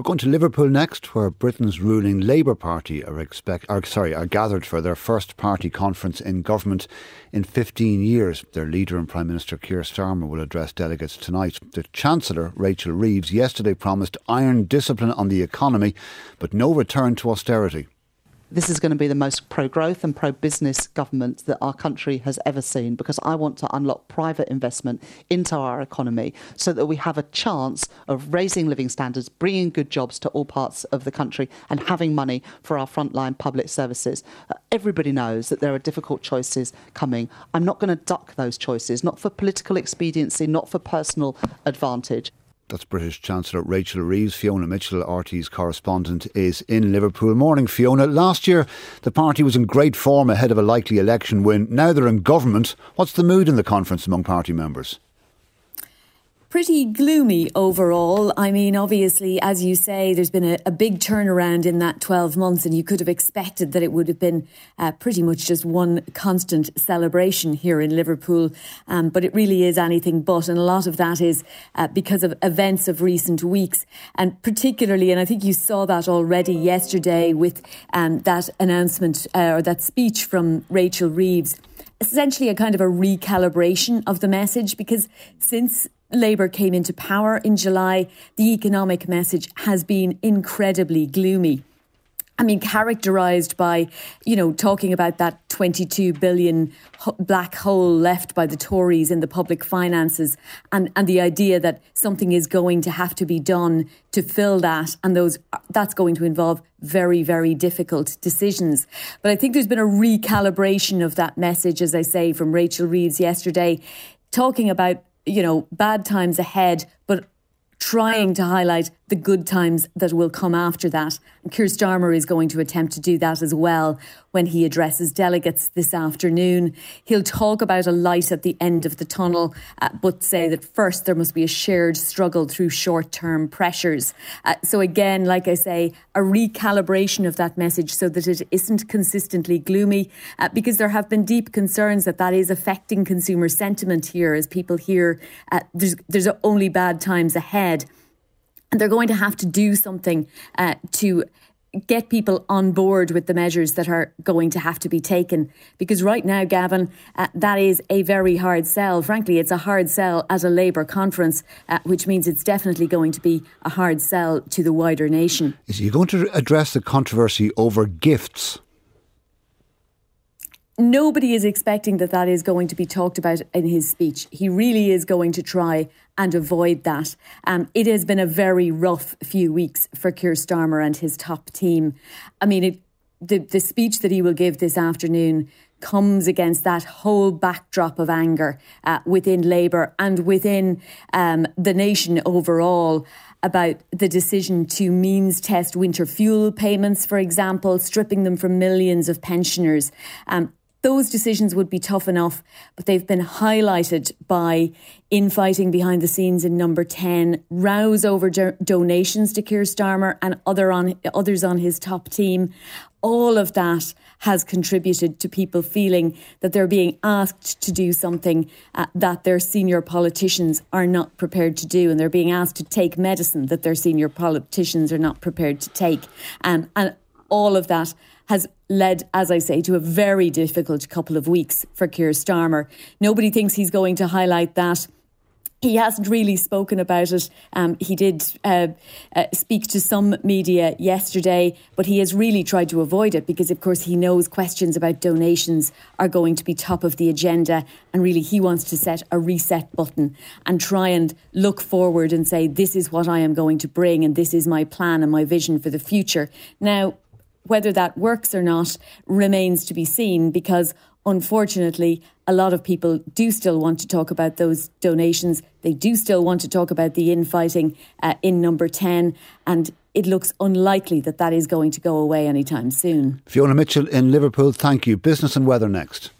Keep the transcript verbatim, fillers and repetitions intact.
going to Liverpool next, where Britain's ruling Labour Party are expect, are, sorry, are gathered for their first party conference in government in fifteen years. Their leader and Prime Minister Keir Starmer will address delegates tonight. The Chancellor, Rachel Reeves, yesterday promised iron discipline on the economy, but no return to austerity. This is going to be the most pro-growth and pro-business government that our country has ever seen, because I want to unlock private investment into our economy so that we have a chance of raising living standards, bringing good jobs to all parts of the country and having money for our frontline public services. Uh, everybody knows that there are difficult choices coming. I'm not going to duck those choices, not for political expediency, not for personal advantage. That's British Chancellor Rachel Reeves. Fiona Mitchell, R T's correspondent, is in Liverpool. Morning, Fiona. Last year, the party was in great form ahead of a likely election win. Now they're in government. What's the mood in the conference among party members? Pretty gloomy overall. I mean, obviously, as you say, there's been a, a big turnaround in that twelve months, and you could have expected that it would have been uh, pretty much just one constant celebration here in Liverpool. Um, but it really is anything but. And a lot of that is uh, because of events of recent weeks. And particularly, and I think you saw that already yesterday with um, that announcement uh, or that speech from Rachel Reeves, essentially a kind of a recalibration of the message, because since Labour came into power in July, the economic message has been incredibly gloomy. I mean, characterised by, you know, talking about that twenty-two billion black hole left by the Tories in the public finances, and, and the idea that something is going to have to be done to fill that, and those that's going to involve very, very difficult decisions. But I think there's been a recalibration of that message, as I say, from Rachel Reeves yesterday, talking about, you know, bad times ahead, but trying to highlight the good times that will come after that. And Keir Starmer is going to attempt to do that as well when he addresses delegates this afternoon. He'll talk about a light at the end of the tunnel, uh, but say that first there must be a shared struggle through short-term pressures. Uh, so again, like I say, a recalibration of that message so that it isn't consistently gloomy, uh, because there have been deep concerns that that is affecting consumer sentiment here as people hear uh, there's, there's only bad times ahead. And they're going to have to do something uh, to get people on board with the measures that are going to have to be taken. Because right now, Gavin, uh, that is a very hard sell. Frankly, it's a hard sell at a Labour conference, uh, which means it's definitely going to be a hard sell to the wider nation. Is he going to address the controversy over gifts? Nobody is expecting that that is going to be talked about in his speech. He really is going to try and avoid that. Um, it has been a very rough few weeks for Keir Starmer and his top team. I mean, it, the, the speech that he will give this afternoon comes against that whole backdrop of anger uh, within Labour and within um, the nation overall about the decision to means test winter fuel payments, for example, stripping them from millions of pensioners. Um, Those decisions would be tough enough, but they've been highlighted by infighting behind the scenes in Number ten, rows over do- donations to Keir Starmer and other on, others on his top team. All of that has contributed to people feeling that they're being asked to do something uh, that their senior politicians are not prepared to do, and they're being asked to take medicine that their senior politicians are not prepared to take. Um, and all of that has led, as I say, to a very difficult couple of weeks for Keir Starmer. Nobody thinks he's going to highlight that. He hasn't really spoken about it. Um, he did uh, uh, speak to some media yesterday, but he has really tried to avoid it because, of course, he knows questions about donations are going to be top of the agenda. And really, he wants to set a reset button and try and look forward and say, this is what I am going to bring and this is my plan and my vision for the future. Now, whether that works or not remains to be seen, because unfortunately, a lot of people do still want to talk about those donations. They do still want to talk about the infighting uh, in Number ten. And it looks unlikely that that is going to go away anytime soon. Fiona Mitchell in Liverpool, thank you. Business and weather next.